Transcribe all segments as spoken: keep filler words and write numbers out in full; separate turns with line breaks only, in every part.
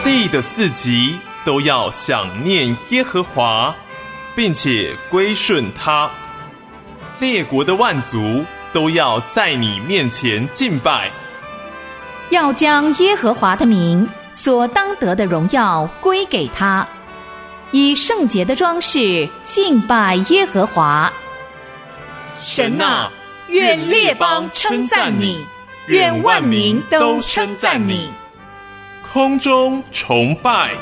地的四极都要想念耶和华，并且归顺他。列国的万族都要在你面前敬拜，
要将耶和华的名所当得的荣耀归给他，以圣洁的装饰敬拜耶和华。
神啊，愿列邦称赞你，愿万民都称赞你。空中崇拜。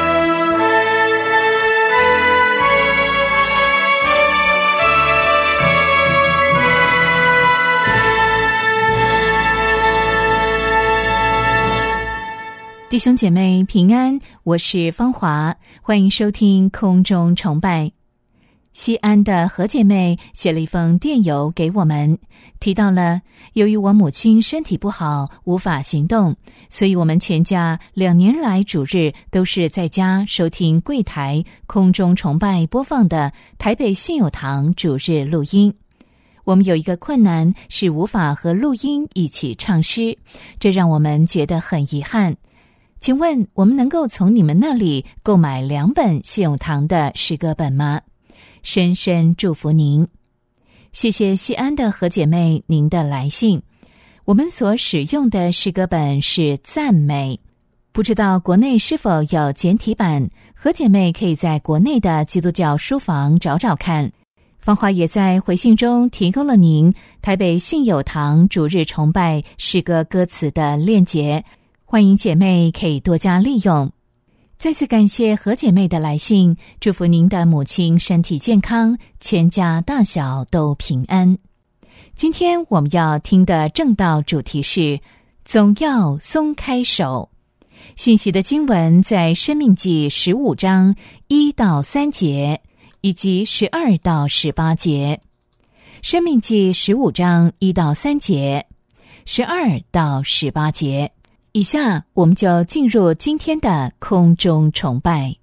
弟兄姐妹平安，我是芳华，欢迎收听空中崇拜。西安的何姐妹写了一封电邮给我们，提到了由于我母亲身体不好无法行动，所以我们全家两年来主日都是在家收听柜台空中崇拜播放的台北信友堂主日录音。我们有一个困难是无法和录音一起唱诗，这让我们觉得很遗憾。请问我们能够从你们那里购买两本信友堂的诗歌本吗？深深祝福您。谢谢西安的何姐妹您的来信。我们所使用的诗歌本是赞美，不知道国内是否有简体版，何姐妹可以在国内的基督教书房找找看。芳华也在回信中提供了您台北信友堂主日崇拜诗歌歌词的链接，欢迎姐妹可以多加利用。再次感谢何姐妹的来信，祝福您的母亲身体健康，全家大小都平安。今天我们要听的正道主题是总要松开手。信息的经文在申命记十五章一到三节以及十二到十八节。申命记十五章一到三节，十二到十八节。以下我们就进入今天的空中崇拜。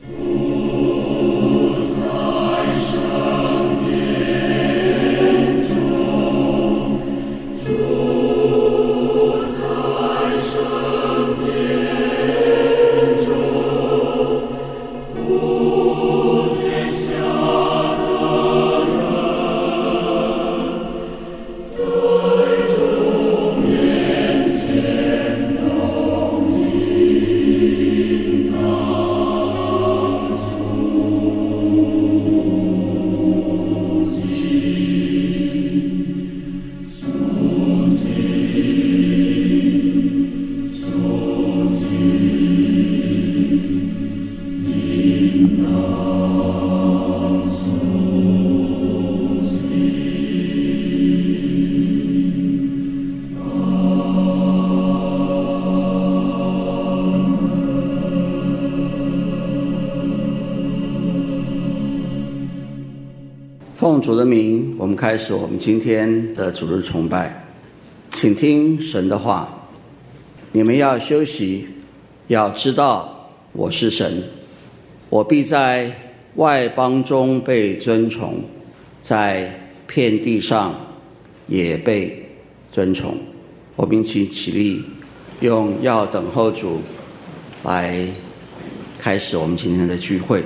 奉主的名，我们开始我们今天的主日崇拜。请听神的话，你们要休息，要知道我是神，我必在外邦中被尊崇，在遍地上也被尊崇。我们一起起立，用要等候主来开始我们今天的聚会。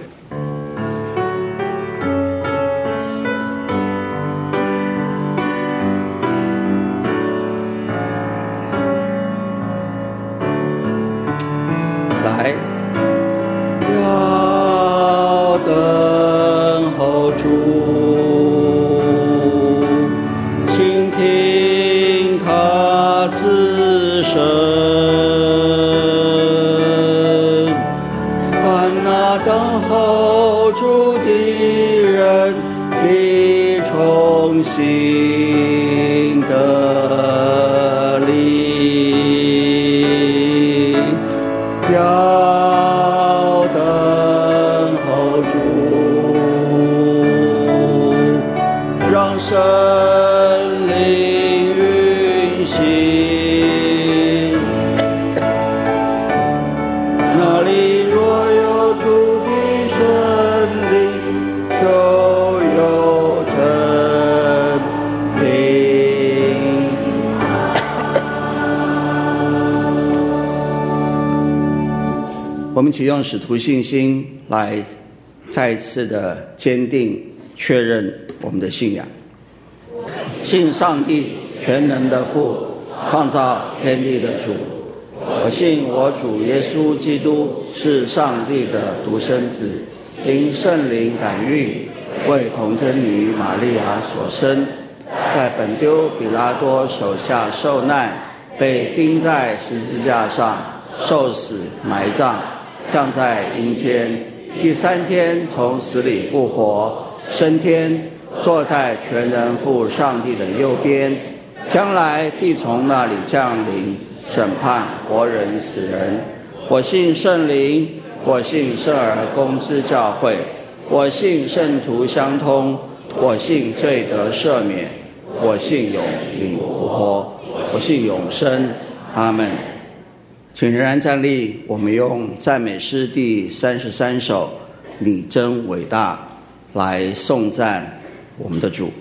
我们一起用使徒信心来再一次的坚定确认我们的信仰。信上帝全能的父，创造天地的主。我信我主耶稣基督是上帝的独生子，因圣灵感孕，为童贞女玛利亚所生，在本丢彼拉多手下受难，被钉在十字架上，受死埋葬，降在阴间，第三天从死里复活，升天，坐在全能父上帝的右边，将来必从那里降临，审判活人死人。我信圣灵，我信圣而公之教会，我信圣徒相通，我信罪得赦免，我信永领复活，我信永生。阿们。请仍然站立，我们用赞美诗第三十三首《你真伟大》来颂赞我们的主。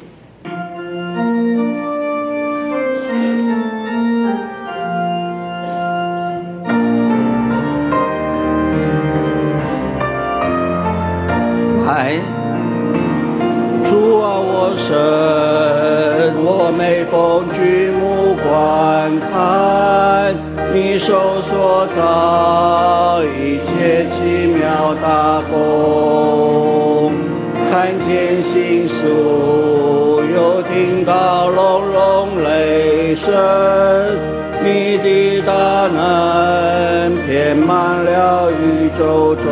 来，主啊，我神，我每逢举目观看你手所造一切奇妙大功，看见星宿，又听到隆隆雷声，你的大能遍满了宇宙中。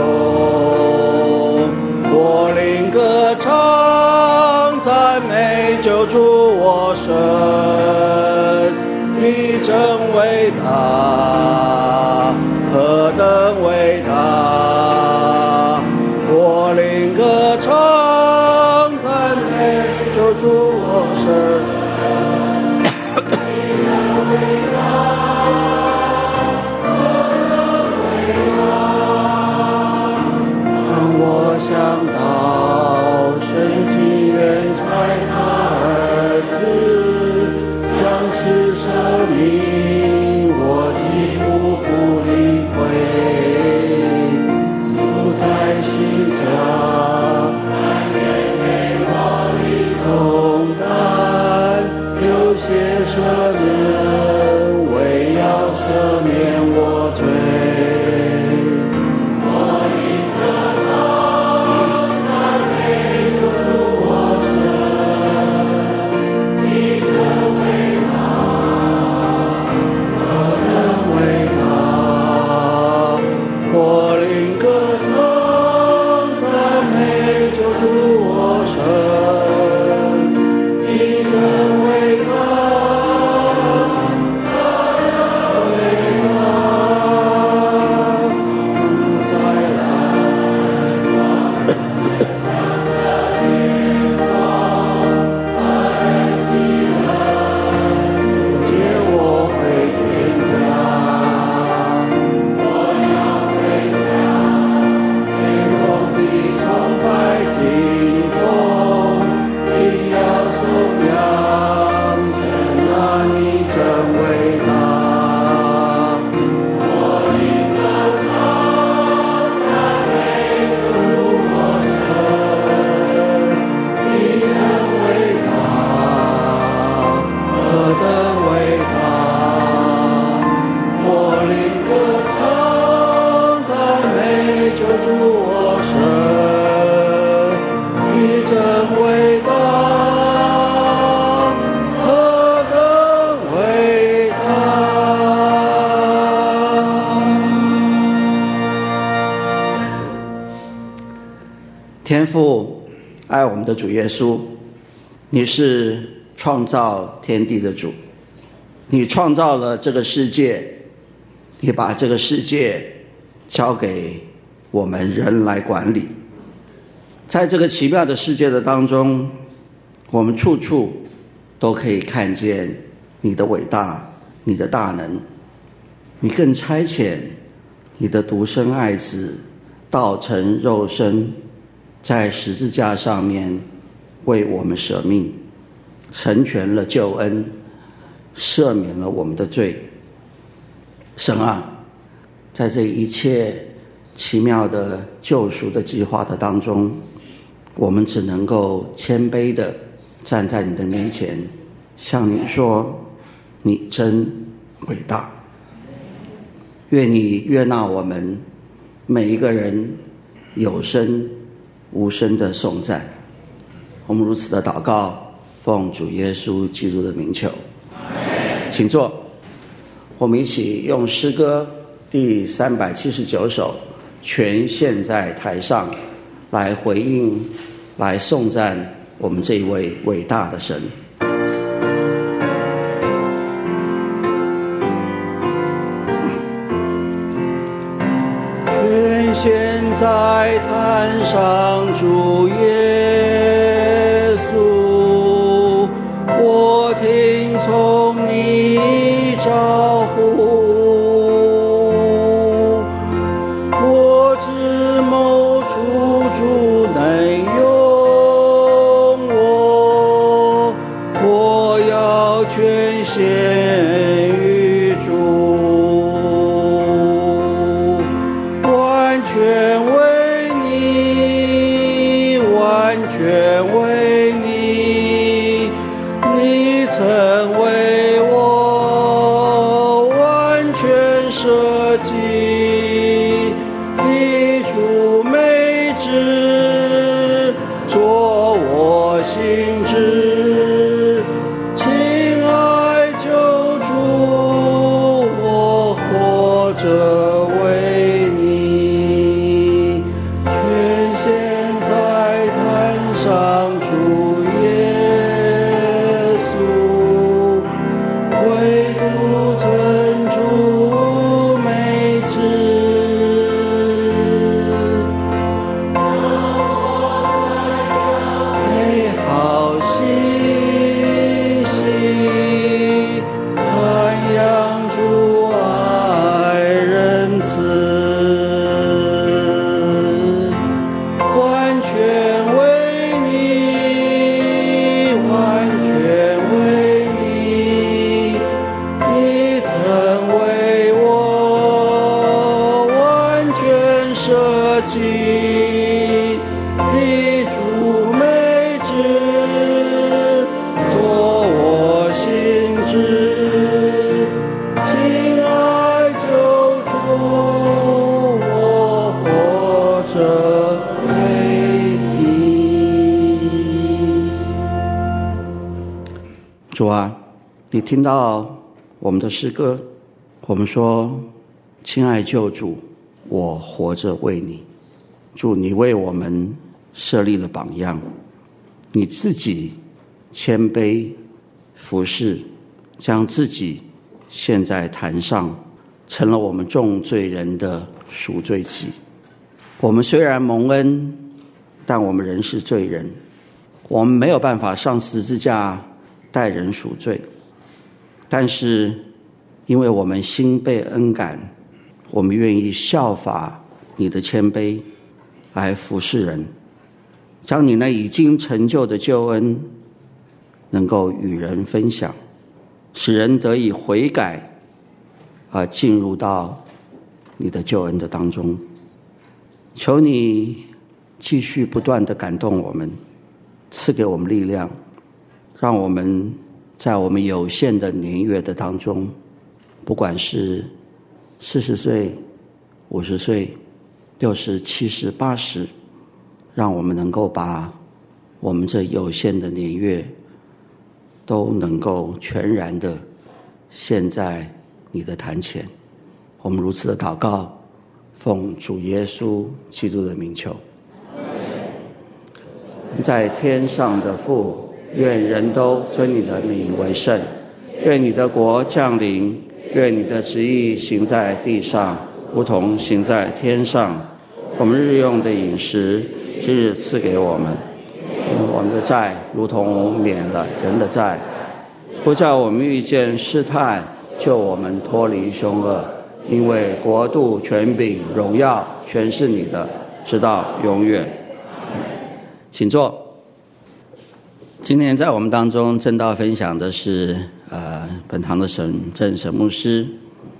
我灵歌唱，赞美救主我神，你真伟大，何等伟大！我灵歌唱，赞美救主我神。让我想到神竟远差他儿子，将世舍命，我几乎不理会。主在十架担给我的重担，流血舍人，为要赦免我罪。天父爱我们的主耶稣，你是创造天地的主，你创造了这个世界，你把这个世界交给我们人来管理。在这个奇妙的世界的当中，我们处处都可以看见你的伟大，你的大能。你更差遣你的独生爱子道成肉身，在十字架上面为我们舍命，成全了救恩，赦免了我们的罪。神啊，在这一切奇妙的救赎的计划的当中，我们只能够谦卑的站在你的面前，向你说你真伟大。愿你悦纳我们每一个人有声无声的颂赞。我们如此的祷告，奉主耶稣基督的名求，请坐。我们一起用诗歌第三百七十九首全献在台上，来回应，来颂赞我们这一位伟大的神。全献在坛上，主耶稣，我听从你召呼，我只谋处主能用我，我要全献于主，完全为你，完全为你，你曾为我完全舍己，你主美旨做我心志，亲爱救主，我活着为你，全献在坛上，主耶稣，唯独尊主美旨。美好信息，传扬主爱仁慈，完全为你，完全为你，你曾为我完全舍己，你主美旨做我心志，亲爱救主，我活着为你。主啊，你听到我们的诗歌，我们说亲爱救主，我活着为你。主，你为我们设立了榜样，你自己谦卑服侍，将自己献在坛上，成了我们众罪人的赎罪祭。我们虽然蒙恩，但我们仍是罪人，我们没有办法上十字架代人赎罪，但是因为我们心被恩感，我们愿意效法你的谦卑来服侍人，将你那已经成就的救恩能够与人分享，使人得以悔改，而进入到你的救恩的当中。求你继续不断地感动我们，赐给我们力量，让我们在我们有限的年月的当中，不管是四十岁、五十岁、六十、七十、八十，让我们能够把我们这有限的年月都能够全然的献在你的坛前。我们如此的祷告，奉主耶稣基督的名求。在天上的父，愿人都尊你的名为圣，愿你的国降临，愿你的旨意行在地上，如同行在天上。我们日用的饮食，今日赐给我们，我们的债如同免了人的债，不叫我们遇见试探，救我们脱离凶恶。因为国度、权柄、荣耀全是你的，直到永远。请坐。今天在我们当中正道分享的是呃本堂的沈正沈牧师。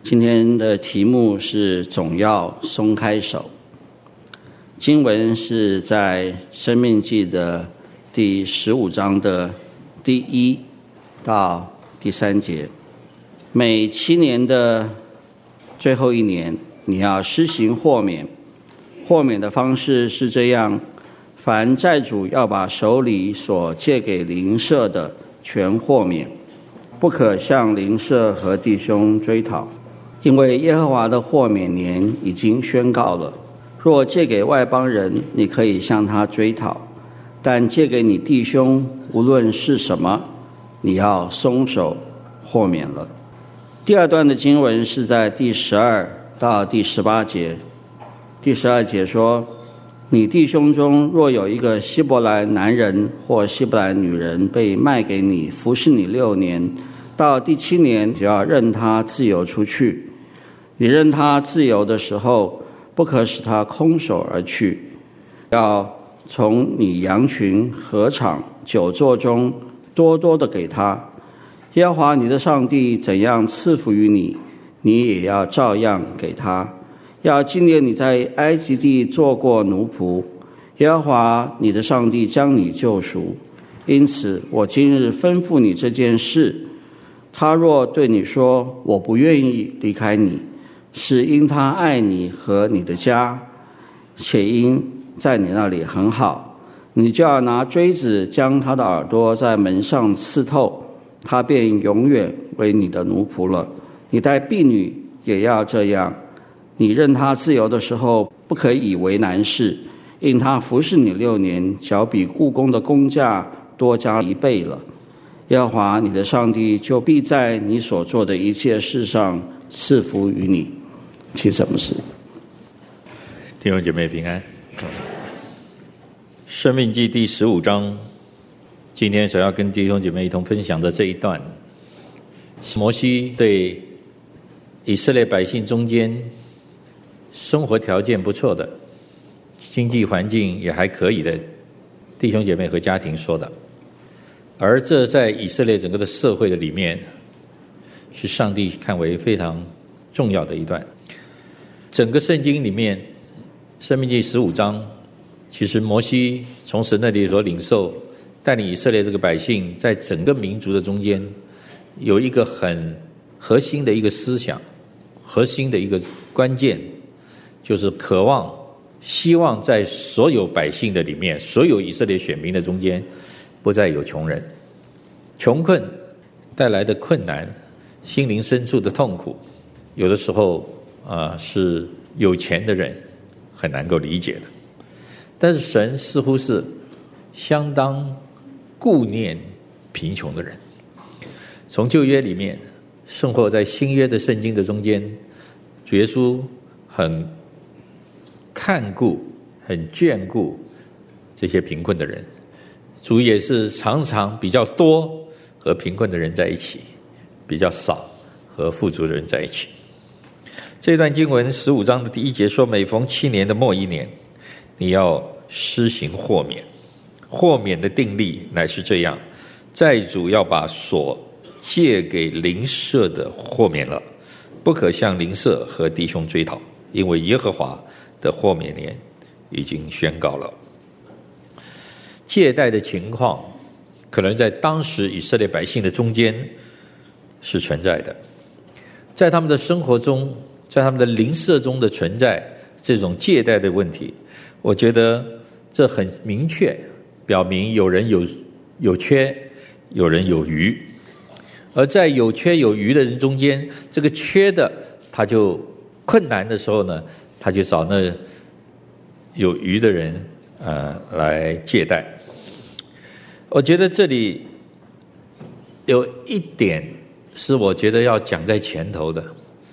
今天的题目是总要松开手。经文是在申命记的第十五章的第一到第三节。每七年的最后一年，你要施行豁免。豁免的方式是这样：凡债主要把手里所借给邻舍的全豁免，不可向邻舍和弟兄追讨，因为耶和华的豁免年已经宣告了。若借给外邦人，你可以向他追讨，但借给你弟兄，无论是什么，你要松手豁免了。第二段的经文是在第十二到第十八节。第十二节说，你弟兄中若有一个希伯来男人或希伯来女人被卖给你，服侍你六年，到第七年就要任他自由出去。你任他自由的时候，不可使他空手而去，要从你羊群、禾场、酒座中多多的给他。耶和华你的上帝怎样赐福于你，你也要照样给他。要纪念你在埃及地做过奴仆，耶和华你的上帝将你救赎。因此我今日吩咐你这件事，他若对你说我不愿意离开你，是因他爱你和你的家，且因在你那里很好，你就要拿锥子将他的耳朵在门上刺透，他便永远为你的奴仆了。你带婢女也要这样，你任他自由的时候，不可以为难事，因他服侍你六年，较比雇工的工价多加一倍了。耶和华你的上帝就必在你所做的一切事上赐福于你。请什么事？
弟兄姐妹平安。申命记第十五章，今天想要跟弟兄姐妹一同分享的这一段，摩西对以色列百姓中间生活条件不错的，经济环境也还可以的弟兄姐妹和家庭说的，而这在以色列整个的社会的里面，是上帝看为非常重要的一段。整个圣经里面，申命记十五章，其实摩西从神那里所领受，带领以色列这个百姓，在整个民族的中间，有一个很核心的一个思想，核心的一个关键，就是渴望、希望在所有百姓的里面，所有以色列选民的中间，不再有穷人。穷困带来的困难，心灵深处的痛苦，有的时候啊、呃，是有钱的人很难够理解的。但是神似乎是相当顾念贫穷的人。从旧约里面，生活在新约的圣经的中间，主耶稣很看顾、很眷顾这些贫困的人。主也是常常比较多和贫困的人在一起，比较少和富足的人在一起。这段经文十五章的第一节说，每逢七年的末一年，你要施行豁免。豁免的定例乃是这样：债主要把所借给邻舍的豁免了，不可向邻舍和弟兄追讨，因为耶和华的豁免年已经宣告了。借贷的情况可能在当时以色列百姓的中间是存在的，在他们的生活中，在他们的邻舍中的存在这种借贷的问题，我觉得这很明确表明有人有有缺，有人有余。而在有缺有余的人中间，这个缺的他就困难的时候呢，他就找那有余的人呃来借贷。我觉得这里有一点是我觉得要讲在前头的，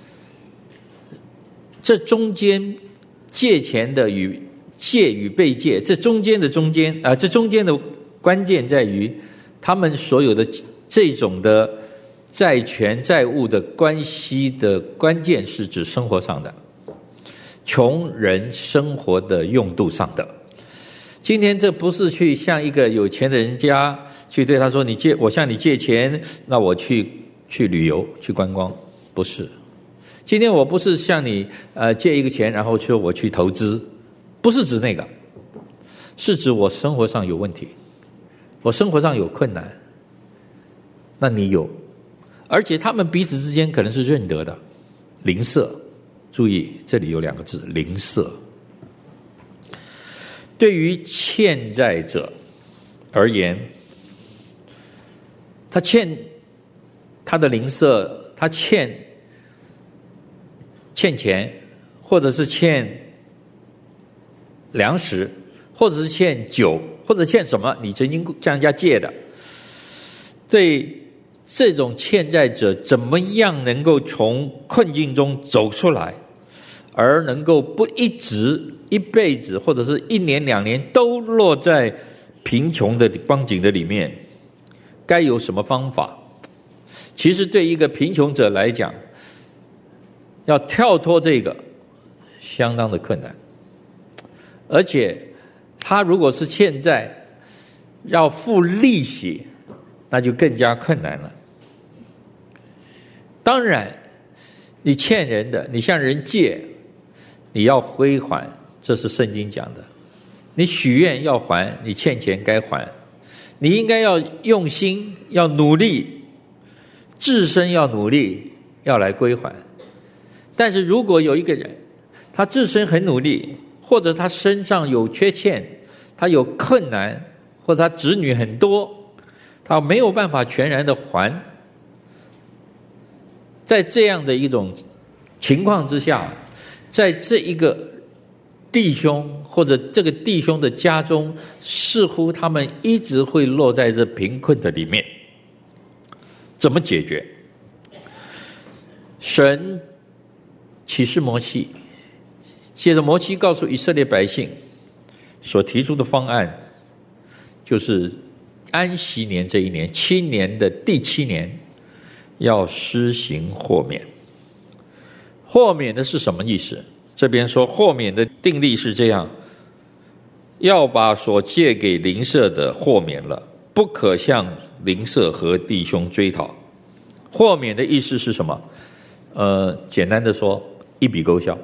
这中间借钱的与借与被借，这中间的中间啊、呃，这中间的关键在于他们所有的这种的债权债务的关系的关键是指生活上的，穷人生活的用度上的。今天这不是去向一个有钱的人家去对他说，你借我向你借钱，那我去去旅游去观光，不是。 今天我不是向你呃借一个钱，然后说我去投资，不是指那个，是指我生活上有问题，我生活上有困难，那你有，而且他们彼此之间可能是认得的，邻舍。注意，这里有两个字，邻舍。对于欠债者而言，他欠他的邻舍，他欠欠钱，或者是欠粮食，或者是欠酒，或者欠什么，你曾经向人家借的。对这种欠债者，怎么样能够从困境中走出来，而能够不一直一辈子或者是一年两年都落在贫穷的光景的里面，该有什么方法？其实对一个贫穷者来讲，要跳脱这个相当的困难，而且他如果是欠债要付利息，那就更加困难了。当然你欠人的，你向人借，你要归还，这是圣经讲的。你许愿要还，你欠钱该还，你应该要用心，要努力，自身要努力，要来归还。但是如果有一个人他自身很努力，或者他身上有缺欠，他有困难，或者他子女很多，他没有办法全然的还，在这样的一种情况之下，在这一个弟兄或者这个弟兄的家中，似乎他们一直会落在这贫困的里面。怎么解决？神启示摩西，接着摩西告诉以色列百姓所提出的方案，就是安息年这一年，七年的第七年要施行豁免。豁免的是什么意思？这边说豁免的定例是这样：要把所借给邻舍的豁免了，不可向邻舍和弟兄追讨。豁免的意思是什么？呃，简单的说，一笔勾销，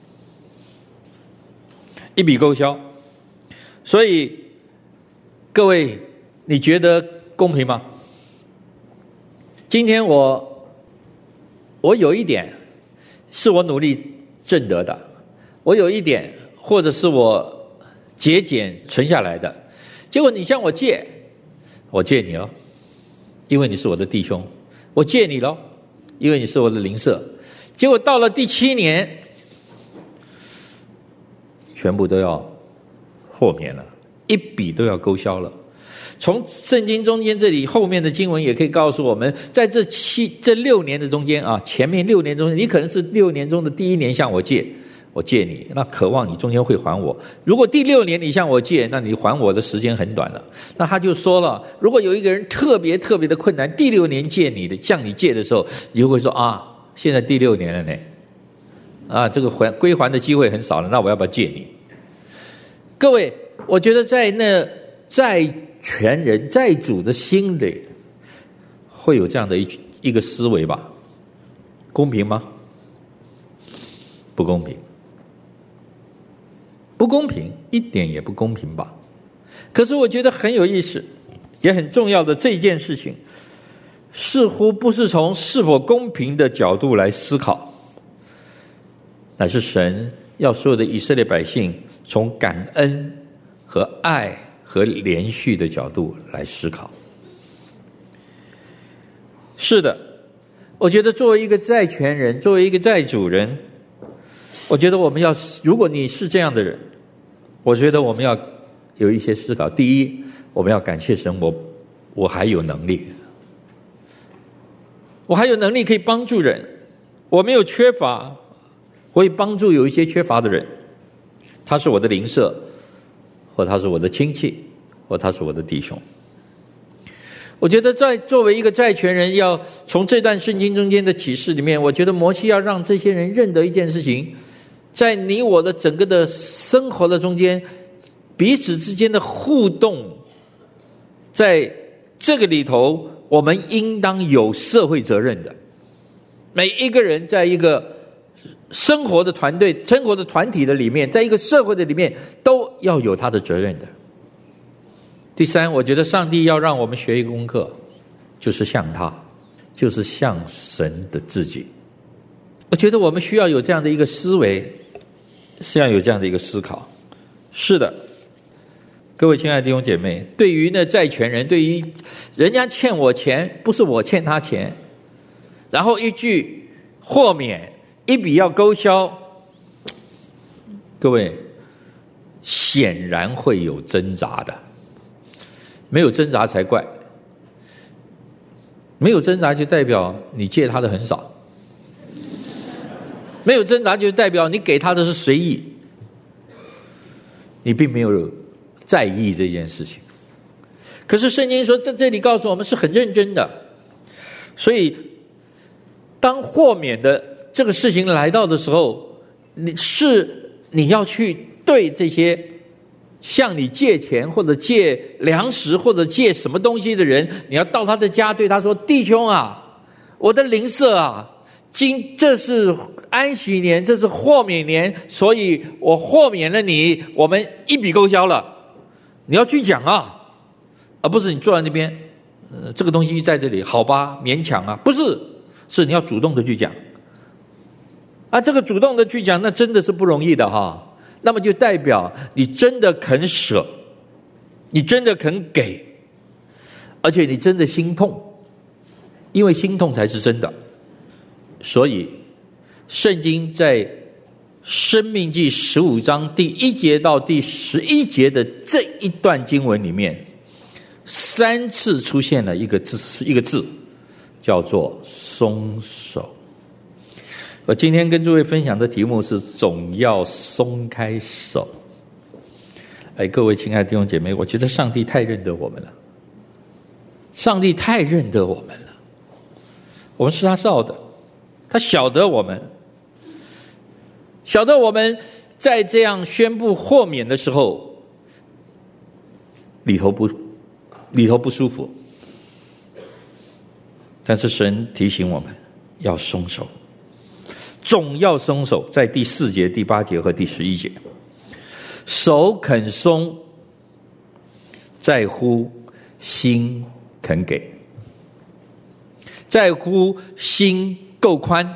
一笔勾销。所以各位，你觉得公平吗？今天我我有一点是我努力挣得的，我有一点或者是我节俭存下来的，结果你向我借，我借你了，因为你是我的弟兄；我借你了，因为你是我的邻舍。结果到了第七年，全部都要豁免了，一笔都要勾销了。从圣经中间这里后面的经文也可以告诉我们，在这七这六年的中间啊，前面六年中间，你可能是六年中的第一年向我借，我借你，那渴望你中间会还我。如果第六年你向我借，那你还我的时间很短了。那他就说了，如果有一个人特别特别的困难，第六年借你的，向你借的时候，你就会说啊，现在第六年了呢，啊，这个还归还的机会很少了，那我要不要借你？各位，我觉得在那债权人债主的心里会有这样的一一个思维吧？公平吗？不公平，不公平，一点也不公平吧？可是我觉得很有意思，也很重要的这件事情，似乎不是从是否公平的角度来思考，乃是神要所有的以色列百姓从感恩和爱和连续的角度来思考。是的，我觉得作为一个债权人，作为一个债主人，我觉得我们要，如果你是这样的人，我觉得我们要有一些思考。第一，我们要感谢神，我我还有能力，我还有能力可以帮助人，我没有缺乏，我会帮助有一些缺乏的人，他是我的邻舍，或他是我的亲戚，或他是我的弟兄。我觉得在作为一个债权人，要从这段圣经中间的启示里面，我觉得摩西要让这些人认得一件事情，在你我的整个的生活的中间，彼此之间的互动，在这个里头我们应当有社会责任的。每一个人在一个生活的团队、生活的团体的里面，在一个社会的里面，都要有他的责任的。第三，我觉得上帝要让我们学一个功课，就是像他，就是像神的自己。我觉得我们需要有这样的一个思维，需要有这样的一个思考。是的，各位亲爱的弟兄姐妹，对于那债权人，对于人家欠我钱，不是我欠他钱，然后一句豁免，一笔要勾销，各位显然会有挣扎的，没有挣扎才怪。没有挣扎就代表你借他的很少，没有挣扎就代表你给他的是随意，你并没有在意这件事情。可是圣经说在这里告诉我们是很认真的，所以当豁免的这个事情来到的时候，你是你要去对这些向你借钱或者借粮食或者借什么东西的人，你要到他的家对他说，弟兄啊，我的邻舍啊，今这是安息年，这是豁免年，所以我豁免了你，我们一笔勾销了。你要去讲啊，而不是你坐在那边，呃，这个东西在这里，好吧，勉强啊，不是，是你要主动的去讲。啊，这个主动的去讲，那真的是不容易的哈。那么就代表你真的肯舍，你真的肯给，而且你真的心痛，因为心痛才是真的。所以圣经在申命记十五章第一节到第十一节的这一段经文里面，三次出现了一个字，一个字叫做松手。我今天跟诸位分享的题目是总要松开手。哎，各位亲爱的弟兄姐妹，我觉得上帝太认得我们了，上帝太认得我们了，我们是他造的，他晓得我们，晓得我们在这样宣布豁免的时候，里头不里头不舒服，但是神提醒我们要松手，总要松手，在第四节、第八节和第十一节，手肯松，在乎心肯给，在乎心够宽，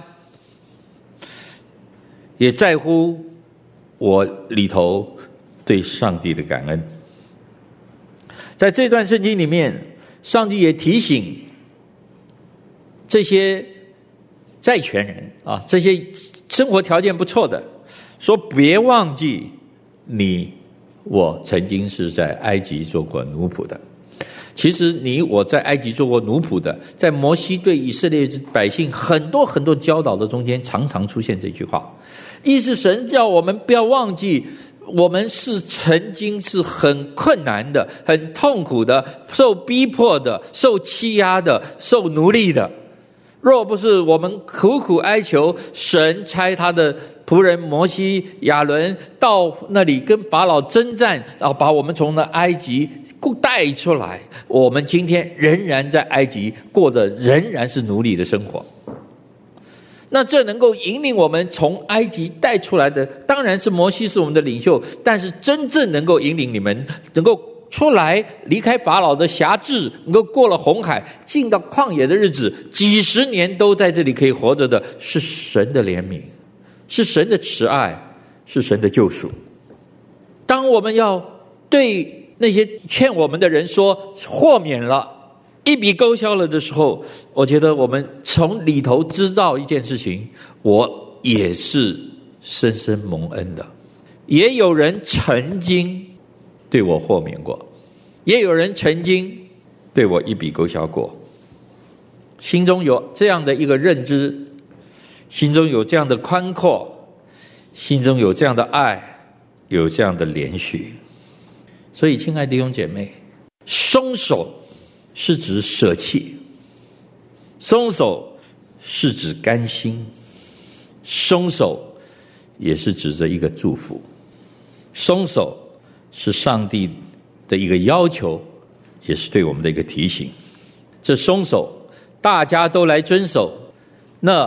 也在乎我里头对上帝的感恩。在这段圣经里面，上帝也提醒这些债权人啊，这些生活条件不错的，说别忘记你我曾经是在埃及做过奴仆的。其实你我在埃及做过奴仆的，在摩西对以色列百姓很多很多教导的中间，常常出现这句话，意思神叫我们不要忘记，我们是曾经是很困难的、很痛苦的、受逼迫的、受欺压的、受奴隶的。若不是我们苦苦哀求，神差他的仆人摩西、亚伦到那里跟法老征战，然后把我们从那埃及带出来，我们今天仍然在埃及过的仍然是奴隶的生活。那这能够引领我们从埃及带出来的，当然是摩西是我们的领袖，但是真正能够引领你们能够出来离开法老的辖制，能够过了红海进到旷野的日子，几十年都在这里可以活着的，是神的怜悯，是神的慈爱，是神的救赎。当我们要对那些欠我们的人说豁免了，一笔勾销了的时候，我觉得我们从里头知道一件事情，我也是深深蒙恩的。也有人曾经对我豁免过，也有人曾经对我一笔勾销过，心中有这样的一个认知，心中有这样的宽阔，心中有这样的爱，有这样的连续。所以亲爱的弟兄姐妹，松手是指舍弃，松手是指甘心，松手也是指着一个祝福。松手是上帝的一个要求，也是对我们的一个提醒。这松手大家都来遵守，那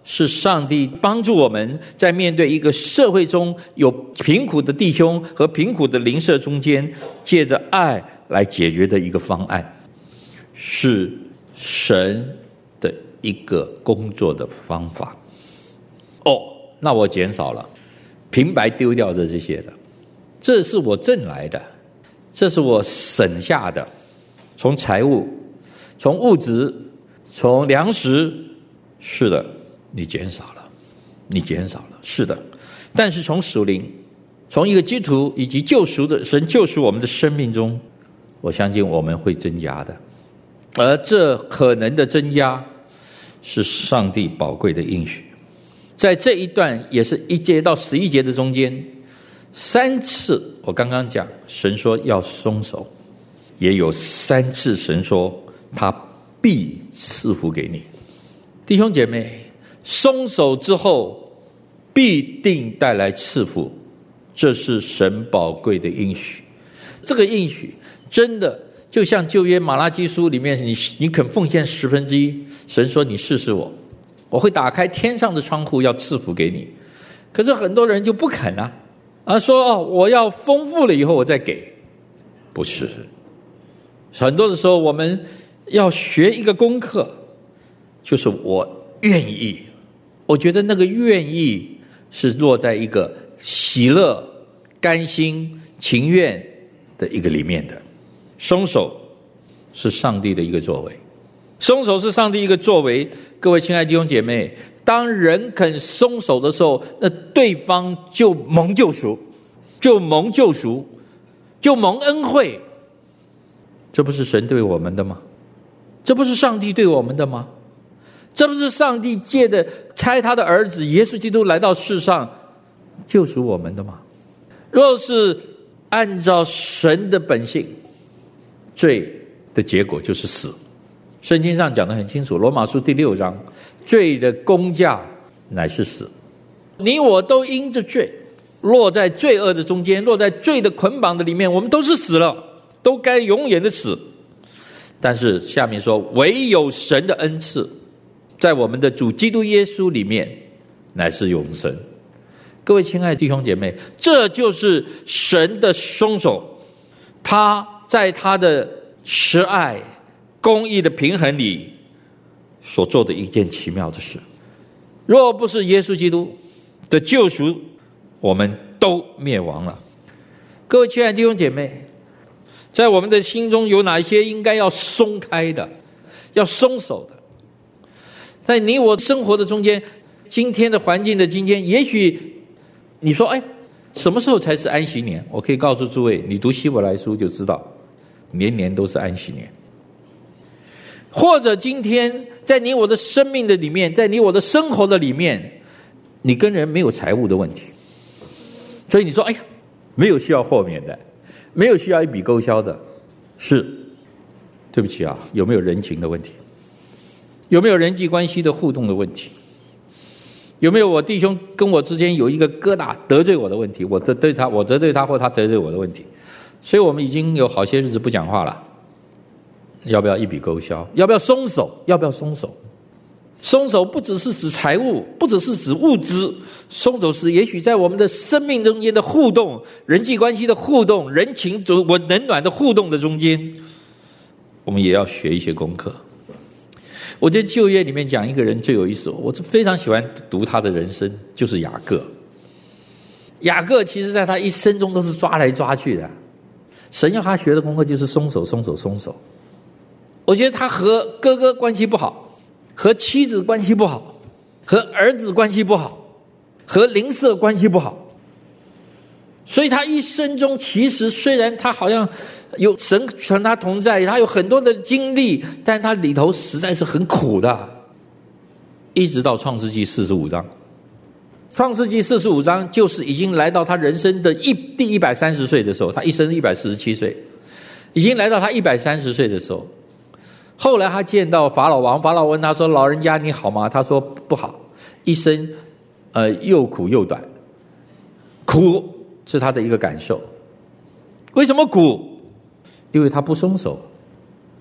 是上帝帮助我们在面对一个社会中有贫苦的弟兄和贫苦的邻舍中间，借着爱来解决的一个方案，是神的一个工作的方法。哦，那我减少了，平白丢掉的这些的，这是我挣来的，这是我省下的，从财物，从物质，从粮食，是的，你减少了，你减少了，是的。但是从属灵，从一个基督徒以及救赎的神救赎我们的生命中，我相信我们会增加的。而这可能的增加，是上帝宝贵的应许。在这一段也是一节到十一节的中间，三次我刚刚讲神说要松手，也有三次神说他必赐福给你。弟兄姐妹，松手之后必定带来赐福，这是神宝贵的应许。这个应许真的就像旧约马拉基书里面，你你肯奉献十分之一，神说你试试我，我会打开天上的窗户要赐福给你。可是很多人就不肯啊，啊说哦，我要丰富了以后我再给。不是，很多的时候我们要学一个功课，就是我愿意。我觉得那个愿意是落在一个喜乐、甘心、情愿的一个里面的。松手是上帝的一个作为，松手是上帝一个作为。各位亲爱的弟兄姐妹，当人肯松手的时候，那对方就蒙救赎，就蒙救赎，就蒙恩惠。这不是神对我们的吗？这不是上帝对我们的吗？这不是上帝借的差他的儿子耶稣基督来到世上救赎我们的吗？若是按照神的本性，罪的结果就是死。圣经上讲得很清楚，罗马书第六章，罪的工价乃是死。你我都因着罪落在罪恶的中间，落在罪的捆绑的里面，我们都是死了，都该永远的死。但是下面说，唯有神的恩赐在我们的主基督耶稣里面乃是永生。各位亲爱的弟兄姐妹，这就是神的松手，他在他的慈爱公义的平衡里所做的一件奇妙的事。若不是耶稣基督的救赎，我们都灭亡了。各位亲爱的弟兄姐妹，在我们的心中有哪一些应该要松开的，要松手的？在你我生活的中间，今天的环境的今天，也许你说哎，什么时候才是安息年？我可以告诉诸位，你读希伯来书就知道，年年都是安息年。或者今天在你我的生命的里面，在你我的生活的里面，你跟人没有财务的问题，所以你说哎呀，没有需要豁免的，没有需要一笔勾销的，是对不起啊，有没有人情的问题？有没有人际关系的互动的问题？有没有我弟兄跟我之间有一个疙瘩得罪我的问题？我得罪他，我得罪他，或他得罪我的问题？所以我们已经有好些日子不讲话了。要不要一笔勾销？要不要松手？要不要松手？松手不只是指财物，不只是指物资，松手是也许在我们的生命中间的互动、人际关系的互动、人情我冷暖的互动的中间，我们也要学一些功课。我觉得旧约里面讲一个人最有意思，我非常喜欢读他的人生，就是雅各。雅各其实在他一生中都是抓来抓去的，神要他学的功课就是松手松手松手。我觉得他和哥哥关系不好，和妻子关系不好，和儿子关系不好，和邻舍关系不好，所以他一生中其实虽然他好像有神跟他同在，他有很多的经历，但他里头实在是很苦的。一直到创世纪四十五章，创世纪四十五章就是已经来到他人生的一第一百三十岁的时候，他一生一百四十七岁，已经来到他一百三十岁的时候。后来他见到法老王，法老问他说：“老人家你好吗？”他说：“不好，一生呃又苦又短。”苦是他的一个感受。为什么苦？因为他不松手。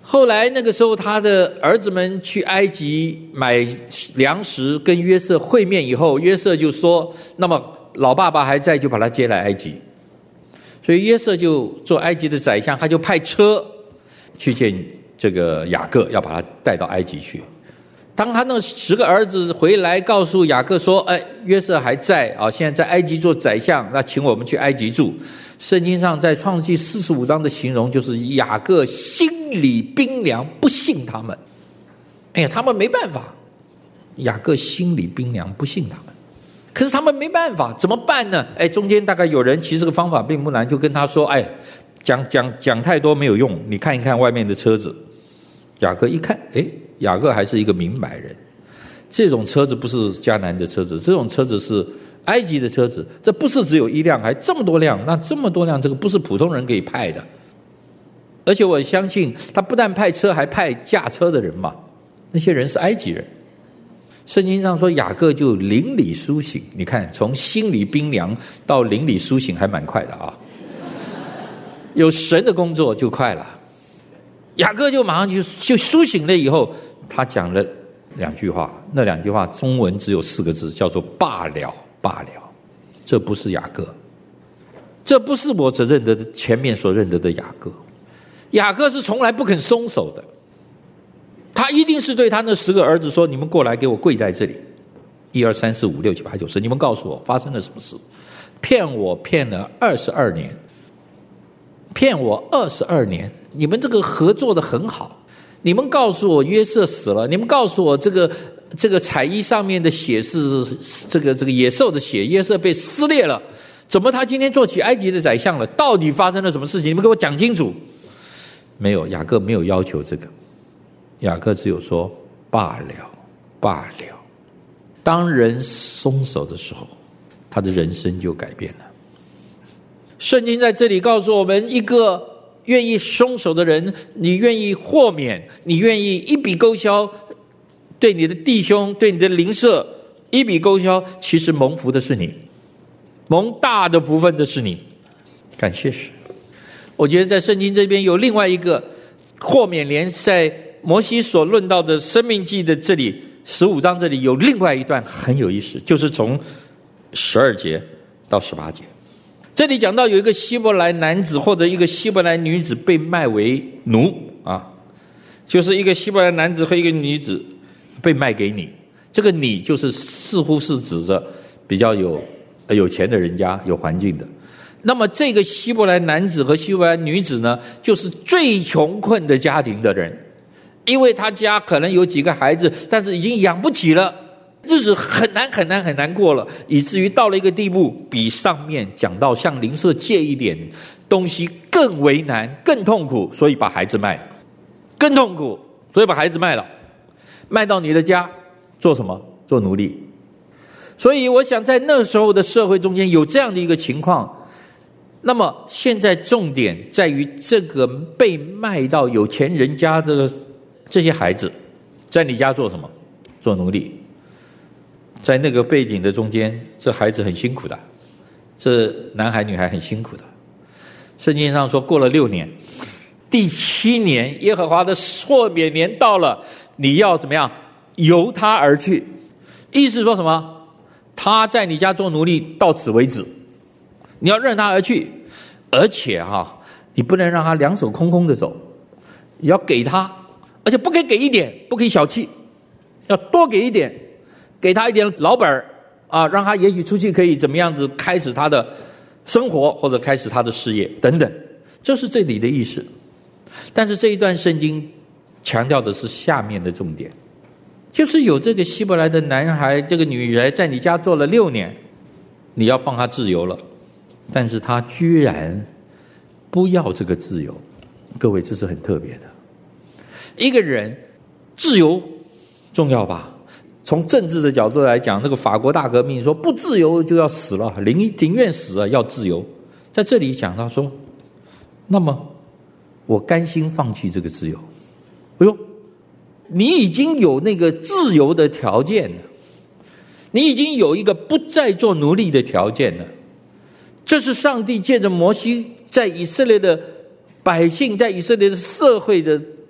后来那个时候，他的儿子们去埃及买粮食，跟约瑟会面以后，约瑟就说：“那么老爸爸还在，就把他接来埃及。”所以约瑟就做埃及的宰相，他就派车去见这个雅各，要把他带到埃及去。当他那十个儿子回来告诉雅各说：“哎，约瑟还在啊，现在在埃及做宰相，那请我们去埃及住。”圣经上在创世纪四十五章的形容就是雅各心里冰凉，不信他们。哎呀，他们没办法，雅各心里冰凉，不信他们。可是他们没办法，怎么办呢？哎，中间大概有人其实这个方法并不难，就跟他说：“哎，讲讲讲太多没有用，你看一看外面的车子。”雅各一看，哎，雅各还是一个明白人，这种车子不是迦南的车子，这种车子是埃及的车子，这不是只有一辆，还这么多辆，那这么多辆，这个不是普通人可以派的。而且我相信他不但派车，还派驾车的人嘛，那些人是埃及人。圣经上说雅各就灵里苏醒，你看从心里冰凉到灵里苏醒还蛮快的啊，有神的工作就快了。雅各就马上就就苏醒了以后，他讲了两句话，那两句话中文只有四个字，叫做罢了罢了。这不是雅各，这不是我所认得的前面所认得的雅各。雅各是从来不肯松手的，他一定是对他那十个儿子说：“你们过来给我跪在这里，一二三四五六七八九十，你们告诉我发生了什么事？骗我骗了二十二年，骗我二十二年，你们这个合作的很好。你们告诉我约瑟死了，你们告诉我这个这个彩衣上面的血是这个这个野兽的血，约瑟被撕裂了，怎么他今天做起埃及的宰相了？到底发生了什么事情？你们给我讲清楚。”没有，雅各没有要求这个，雅各只有说罢了罢了。当人松手的时候，他的人生就改变了。圣经在这里告诉我们，一个愿意松手的人，你愿意豁免，你愿意一笔勾销，对你的弟兄，对你的邻舍一笔勾销，其实蒙福的是你，蒙大的福分的是你。感谢神。我觉得在圣经这边有另外一个豁免，连在摩西所论到的生命记的这里十五章这里有另外一段很有意思，就是从十二节到十八节。这里讲到有一个希伯来男子或者一个希伯来女子被卖为奴啊，就是一个希伯来男子和一个女子被卖给你，这个你就是似乎是指着比较有有钱的人家，有环境的。那么这个希伯来男子和希伯来女子呢，就是最穷困的家庭的人，因为他家可能有几个孩子，但是已经养不起了，日子很难很难很难过了，以至于到了一个地步，比上面讲到向邻舍借一点东西更为难更痛苦，所以把孩子卖了，更痛苦，所以把孩子卖了，卖到你的家做什么？做奴隶。所以我想在那时候的社会中间有这样的一个情况。那么现在重点在于这个被卖到有钱人家的这些孩子在你家做什么？做奴隶。在那个背景的中间，这孩子很辛苦的，这男孩女孩很辛苦的。圣经上说过了六年，第七年耶和华的豁免年到了，你要怎么样？由他而去。意思说什么？他在你家做奴隶到此为止，你要任他而去，而且哈、啊，你不能让他两手空空的走，你要给他，而且不可以给一点，不可以小气，要多给一点，给他一点老本啊，让他也许出去可以怎么样子开始他的生活，或者开始他的事业等等，这是这里的意思。但是这一段圣经强调的是下面的重点，就是有这个希伯来的男孩，这个女孩在你家做了六年，你要放他自由了。但是他居然不要这个自由，各位，这是很特别的。一个人自由重要吧？从政治的角度来讲，那个法国大革命说不自由就要死了，宁宁愿死啊，要自由。在这里讲到说，那么我甘心放弃这个自由。哎呦，你已经有那个自由的条件了，你已经有一个不再做奴隶的条件了。这是上帝借着摩西在以色列的百姓，在以色列的社会的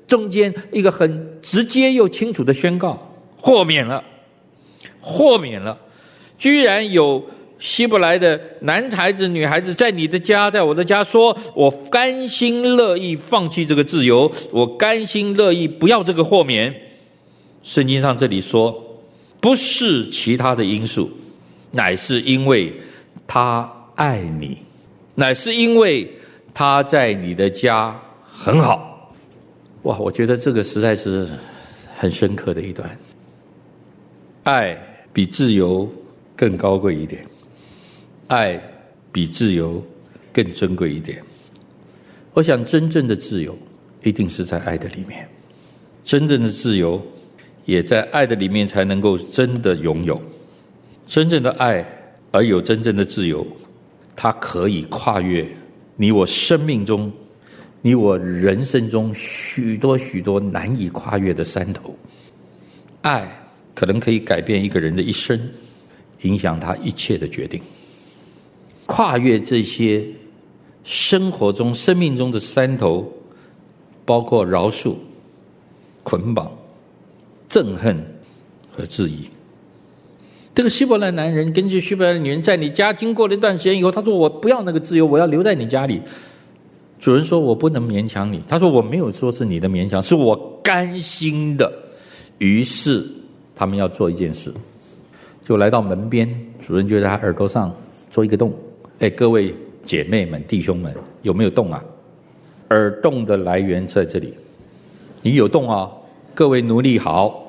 中间一个很直接又清楚的宣告：豁免了，豁免了。居然有希伯来的男孩子女孩子在你的家，在我的家说，我甘心乐意放弃这个自由，我甘心乐意不要这个豁免。圣经上这里说，不是其他的因素，乃是因为他爱你，乃是因为他在你的家很好。哇，我觉得这个实在是很深刻的一段。爱比自由更高贵一点，爱比自由更珍贵一点。我想真正的自由一定是在爱的里面，真正的自由也在爱的里面才能够真的拥有。真正的爱而有真正的自由，它可以跨越你我生命中，你我人生中许多许多难以跨越的山头。爱可能可以改变一个人的一生，影响他一切的决定。跨越这些生活中生命中的山头，包括饶恕、捆绑、憎恨和质疑。这个希伯来男人跟这希伯来女人在你家经过了一段时间以后，他说我不要那个自由，我要留在你家里。主人说我不能勉强你，他说我没有说是你的勉强，是我甘心的。于是他们要做一件事，就来到门边，主人就在他耳朵上做一个洞。哎，各位姐妹们弟兄们，有没有洞啊？耳洞的来源在这里，你有洞啊，各位奴隶好。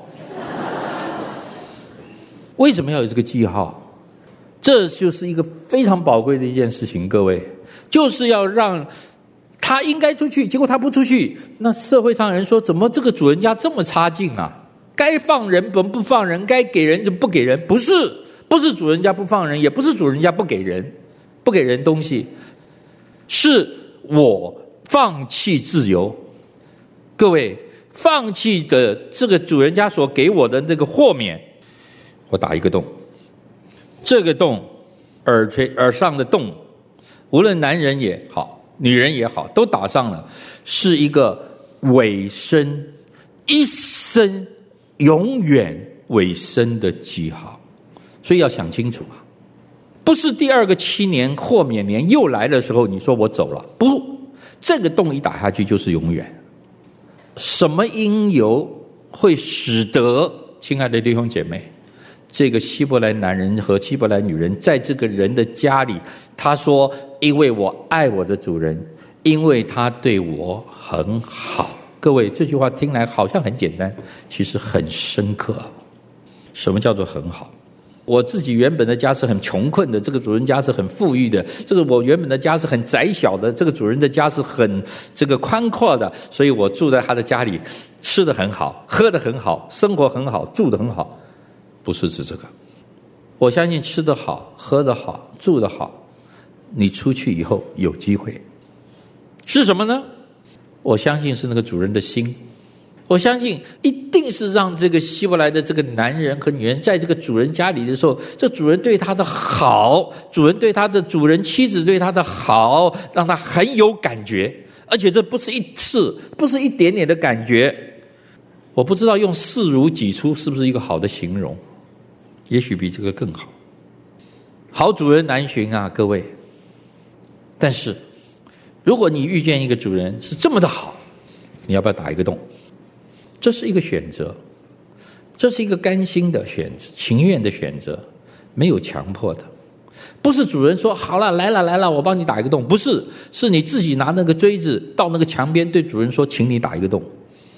为什么要有这个记号？这就是一个非常宝贵的一件事情，各位，就是要让他应该出去，结果他不出去，那社会上人说怎么这个主人家这么差劲啊？该放人怎么不放人，该给人怎么不给人？不是，不是主人家不放人，也不是主人家不给人，不给人东西，是我放弃自由。各位，放弃的这个主人家所给我的那个豁免，我打一个洞，这个洞耳耳上的洞，无论男人也好，女人也好，都打上了，是一个尾声，一生永远尾声的记号。所以要想清楚啊，不是第二个七年豁免年又来的时候你说我走了，不，这个洞一打下去就是永远。什么因由会使得，亲爱的弟兄姐妹，这个希伯来男人和希伯来女人在这个人的家里，他说因为我爱我的主人，因为他对我很好。各位，这句话听来好像很简单，其实很深刻。什么叫做很好？我自己原本的家是很穷困的，这个主人家是很富裕的，这个我原本的家是很窄小的，这个主人的家是很这个宽阔的，所以我住在他的家里，吃得很好，喝得很好，生活很好，住得很好。不是指这个，我相信吃得好，喝得好，住得好，你出去以后有机会。是什么呢？我相信是那个主人的心，我相信一定是让这个希伯来的这个男人和女人在这个主人家里的时候，这主人对他的好，主人对他的主人妻子对他的好，让他很有感觉，而且这不是一次，不是一点点的感觉。我不知道用视如己出是不是一个好的形容，也许比这个更好。好主人难寻啊，各位。但是如果你遇见一个主人是这么的好，你要不要打一个洞？这是一个选择，这是一个甘心的选择，情愿的选择，没有强迫的。不是主人说好了来了来了我帮你打一个洞，不是，是你自己拿那个锥子到那个墙边对主人说请你打一个洞。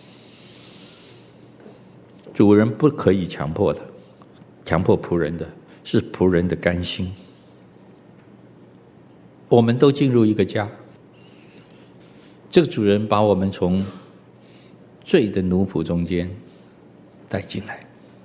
主人不可以强迫的，强迫仆人的是仆人的甘心。我们都进入一个家，这个主人把我们从罪的奴仆中间带进来。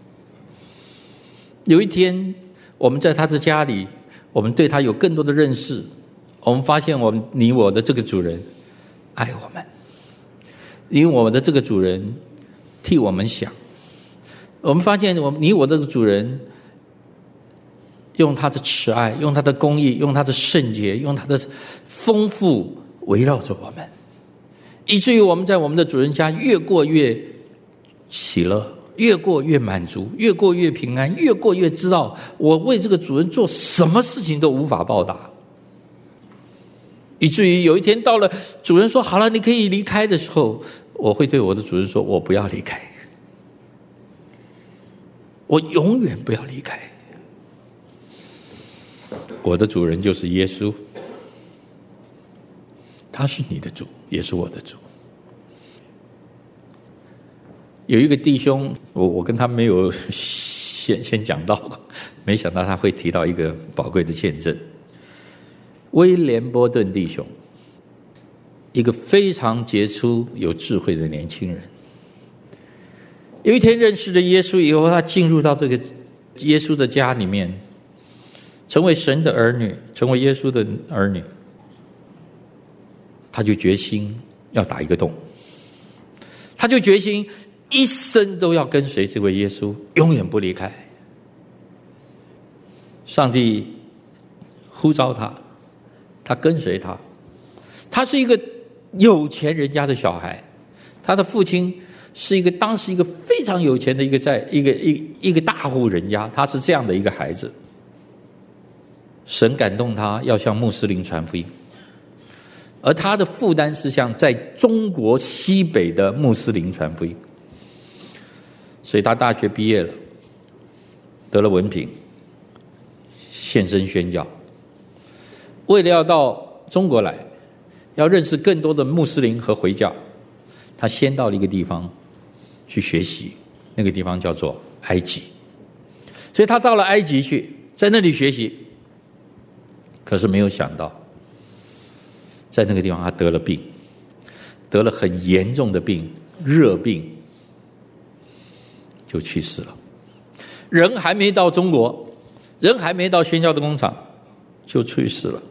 有一天我们在他的家里，我们对他有更多的认识，我们发现我们你我的这个主人爱我们，因为我们的这个主人替我们想，我们发现我们你我这个主人用他的慈爱，用他的公义，用他的圣洁，用他的丰富围绕着我们。 以至于我们在我们的主人家越过越喜乐，越过越满足，越过越平安，越过越知道我为这个主人做什么事情都无法报答，以至于有一天到了主人说好了你可以离开的时候，我会对我的主人说，我不要离开，我永远不要离开。我的主人就是耶稣，他是你的主，也是我的主。有一个弟兄，我我跟他没有先先讲到，没想到他会提到一个宝贵的见证。威廉波顿弟兄，一个非常杰出有智慧的年轻人，有一天认识了耶稣以后，他进入到这个耶稣的家里面，成为神的儿女，成为耶稣的儿女，他就决心要打一个洞，他就决心一生都要跟随这位耶稣，永远不离开。上帝呼召他，他跟随他。他是一个有钱人家的小孩，他的父亲是一个当时一个非常有钱的一个在一个一一个大户人家，他是这样的一个孩子。神感动他要向穆斯林传福音，而他的负担是向在中国西北的穆斯林传福音。所以他大学毕业了，得了文凭，现身宣教。为了要到中国来，要认识更多的穆斯林和回教，他先到了一个地方去学习，那个地方叫做埃及。所以他到了埃及去，在那里学习。可是没有想到，在那个地方他得了病，得了很严重的病，热病，就去世了。人还没到中国，人还没到宣教的工厂，就去世了。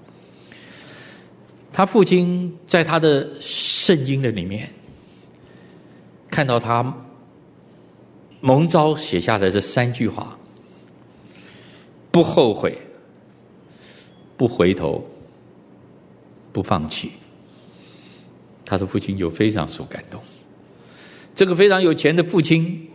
他父亲在他的圣经的里面看到他蒙召写下的这三句话：不后悔，不回头，不放弃。他的父亲就非常受感动。这个非常有钱的父亲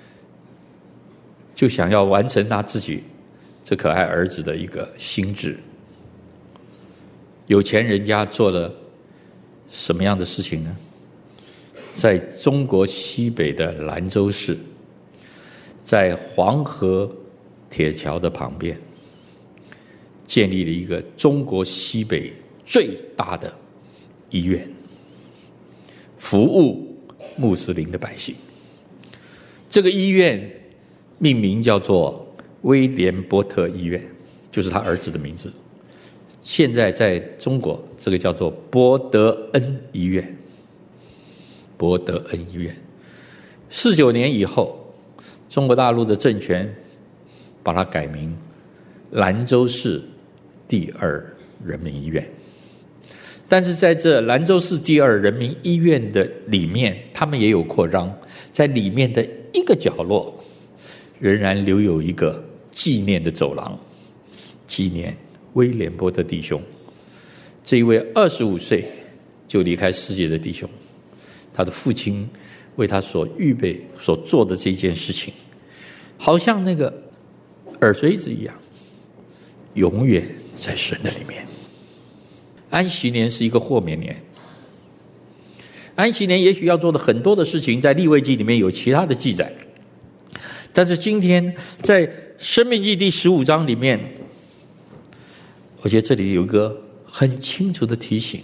就想要完成他自己这可爱儿子的一个心志。有钱人家做了什么样的事情呢？在中国西北的兰州市，在黄河铁桥的旁边，建立了一个中国西北最大的医院，服务穆斯林的百姓。这个医院命名叫做威廉波特医院，就是他儿子的名字。现在在中国，这个叫做博德恩医院。博德恩医院，四九年以后，中国大陆的政权把它改名兰州市第二人民医院。但是在这兰州市第二人民医院的里面，他们也有扩张，在里面的一个角落仍然留有一个纪念的走廊，纪念威廉波特弟兄，这一位二十五岁就离开世界的弟兄，他的父亲为他所预备所做的这件事情，好像那个耳垂子一样，永远在神的里面。安息年是一个豁免年，安息年也许要做的很多的事情，在利未记里面有其他的记载，但是今天在申命记第十五章里面，我觉得这里有一个很清楚的提醒，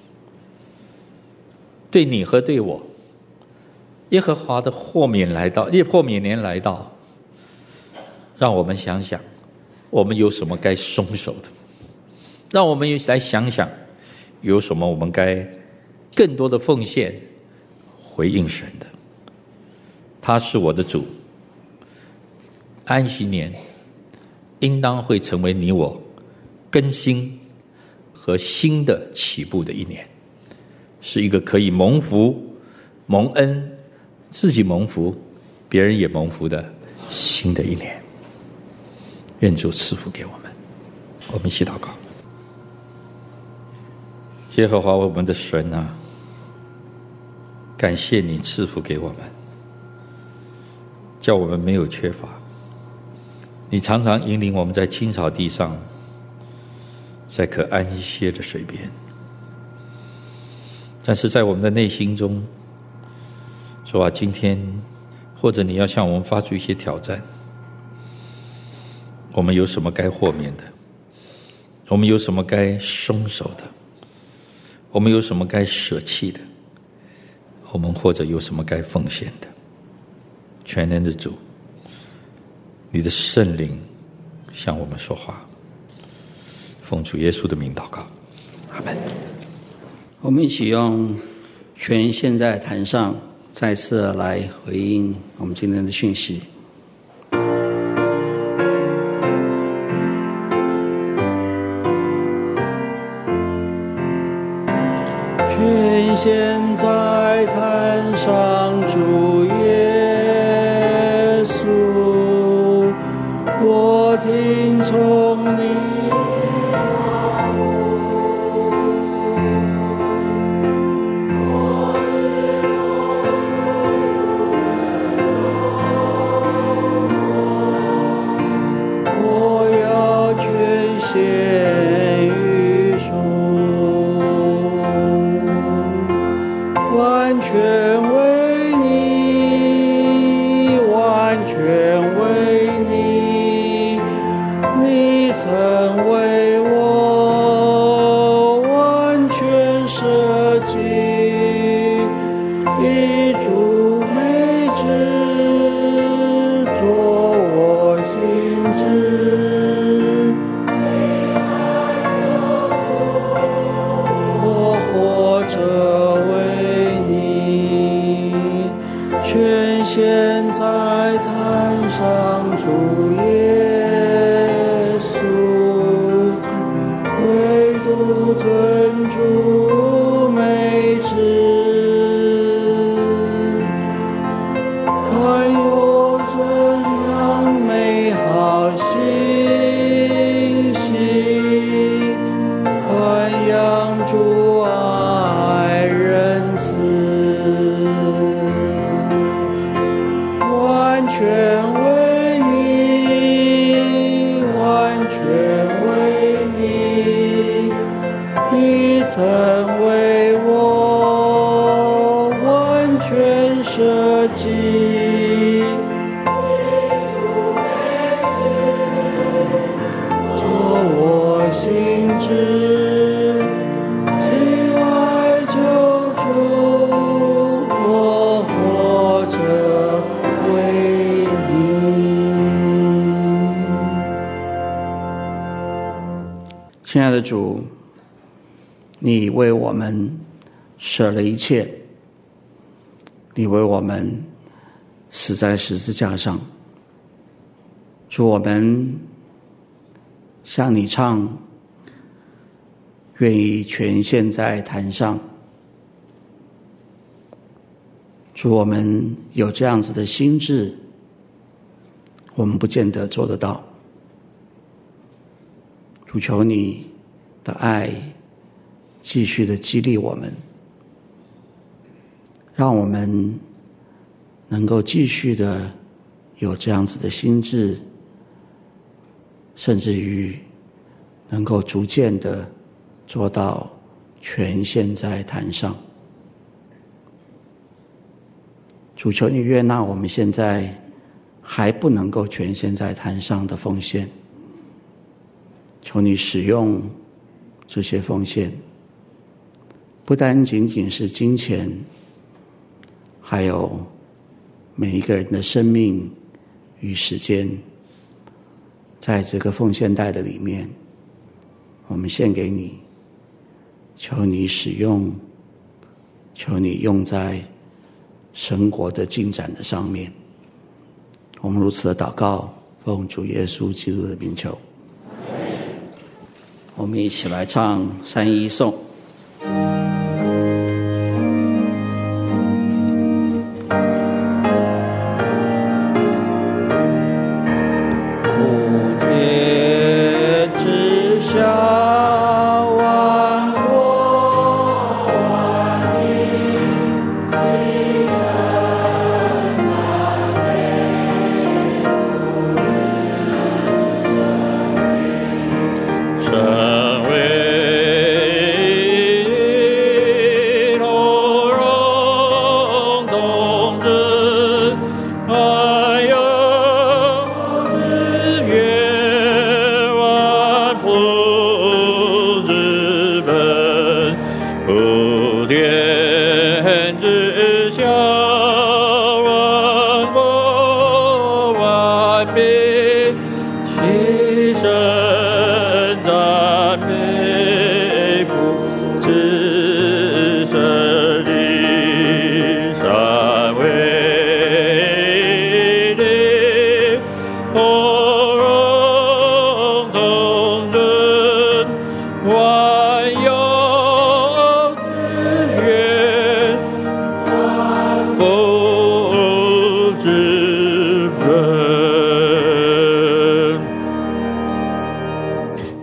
对你和对我，耶和华的豁免来到，耶豁免年来到，让我们想想我们有什么该松手的，让我们来想想有什么我们该更多的奉献回应神的。他是我的主，安息年应当会成为你我更新和新的起步的一年，是一个可以蒙福蒙恩，自己蒙福别人也蒙福的新的一年。愿主赐福给我们。我们一起祷告。耶和华我们的神啊， 感谢你赐福给我们，叫我们没有缺乏。你常常引领我们在青草地上，在可安歇的水边。但是在我们的内心中，说啊，今天或者你要向我们发出一些挑战，我们有什么该豁免的，我们有什么该松手的，我们有什么该舍弃的，我们或者有什么该奉献的。全能的主，你的圣灵向我们说话，奉主耶稣的名祷告，阿们。
我们一起用全现在坛上再次来回应我们今天的讯息。全现在坛上主耶稣，我听从你亲爱的主，你为我们舍了一切，你为我们死在十字架上。主，我们向你唱，愿意全献在坛上。主，我们有这样子的心志，我们不见得做得到。主，求你的爱继续的激励我们，让我们能够继续的有这样子的心志，甚至于能够逐渐的做到全献在坛上。主，求你悦纳我们现在还不能够全献在坛上的奉献，求你使用这些奉献，不单仅仅是金钱，还有每一个人的生命与时间。在这个奉献袋的里面，我们献给你，求你使用，求你用在神国的进展的上面。我们如此的祷告，奉主耶稣基督的名求。我们一起来唱三一颂。
See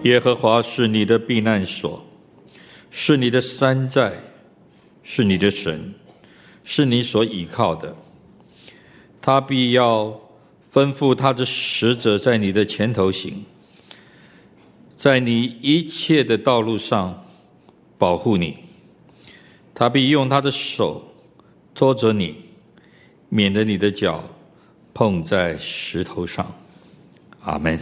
耶和华是你的避难所，是你的山寨，是你的神，是你所倚靠的。他必要吩咐他的使者在你的前头行，在你一切的道路上保护你。他必用他的手托着你，免得你的脚碰在石头上。阿们。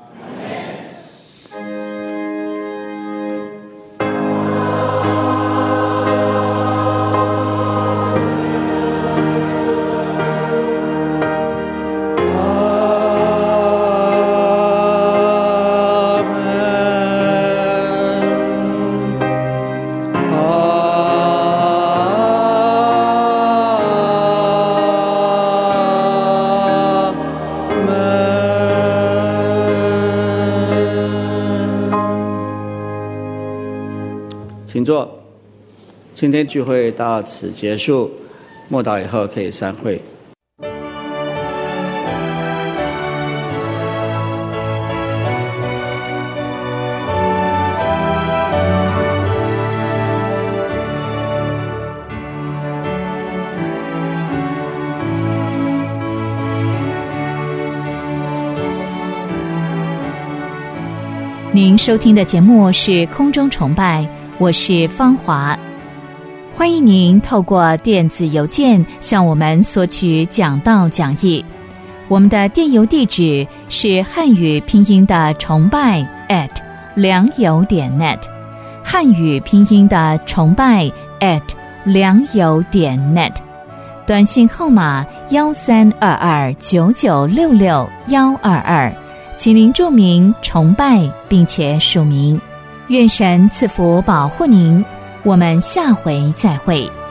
请坐。今天聚会到此结束，默祷以后可以散会。
您收听的节目是空中崇拜，我是芳华。欢迎您透过电子邮件向我们索取讲道讲义。我们的电邮地址是汉语拼音的崇拜 at 良友点 net， 汉语拼音的崇拜 at 良友点 net。短信号码幺三二二九九六六幺二二。请您注明崇拜并且署名。愿神赐福保护您，我们下回再会。